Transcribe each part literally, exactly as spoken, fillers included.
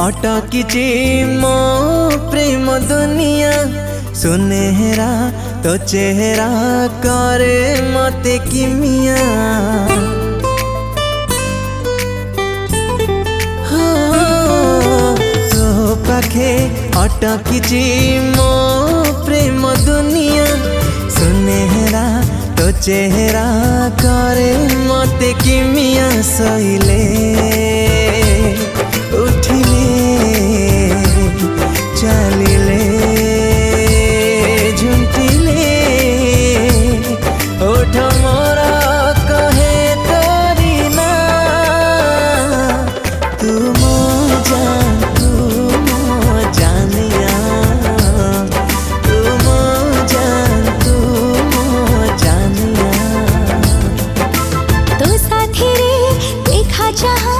अटकिची मो प्रेम दुनिया सुनहरा तो चेहरा करे मते किमिया हो तो पाखे अटकिची मो प्रेम दुनिया सुनहरा तो चेहरा करे मते किमिया सहिले उठिले चलिले झुंटिले ओठ मोरा कहे तोरी ना तू मो जान तू मो जानिया तू मो जान तू मो जानिया तो साथी रे देखा चाहा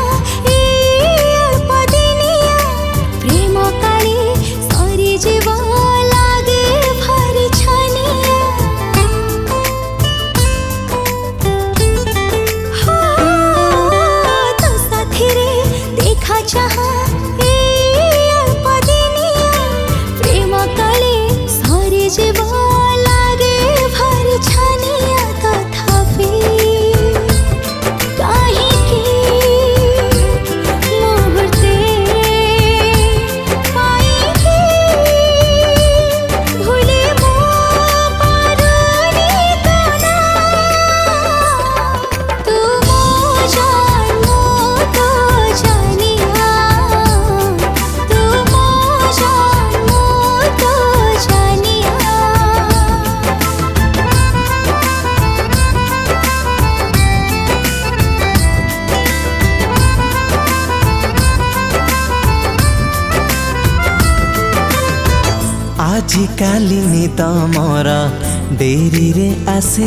आजिकाली नित मोर डेरी रे आसे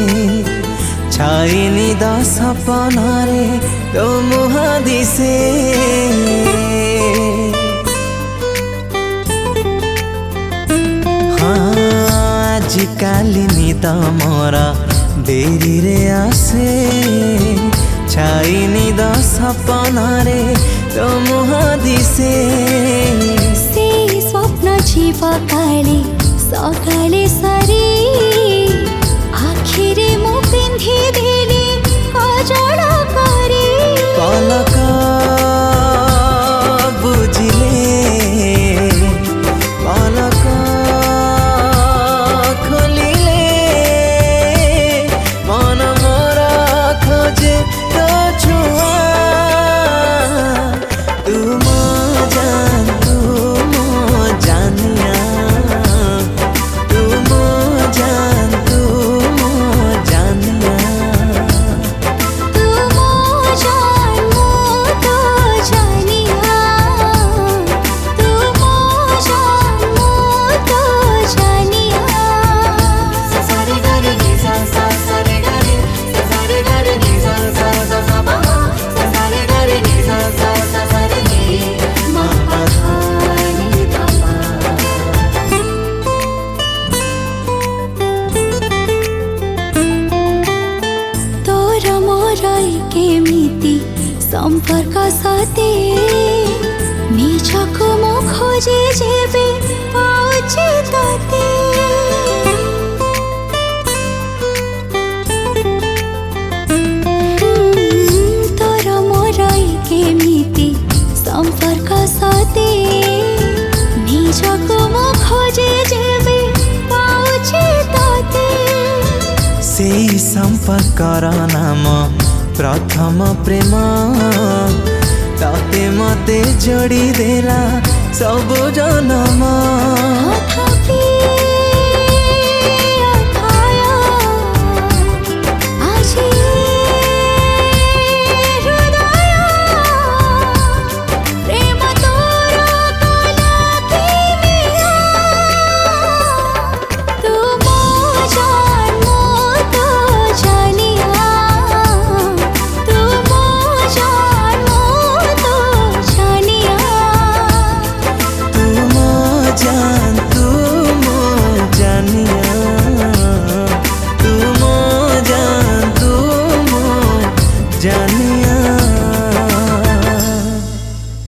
छाई निद सपन रे तो मुह दिसे हाँ आजिकाली नित मोर डेरी रे आसे छाई निद सपन रे तो मुह दिसे जीव काले सकाले सारी आखिरे मु पिंधि देली कजल करे पलक बुझिले पलक खोलिले मन मोर खोजे तो छुआ तू मो जान तू मो जानिया तू मो जान तू मो जानिया तू मो जान मो तो जानिया तू मो जान मो तो जानिया सा रे गा रे नि सा सा सा रे गा रे सा रे गा रे नि सा सा सा सा मा सा रे गा रे नि सा सा सा सा रे नि मा पा धा नि धा पा तोर मोर केमिति संपर्क साथे निजको मो खोजे जेबे पाउछि तते तोर मोर केमिति संपर्क साथे निजको मो खोजे जेबे पाउछि तते से संपर्कर नाम प्रथम प्रेम ताते मते जोड़ी देला सब जनम तथापि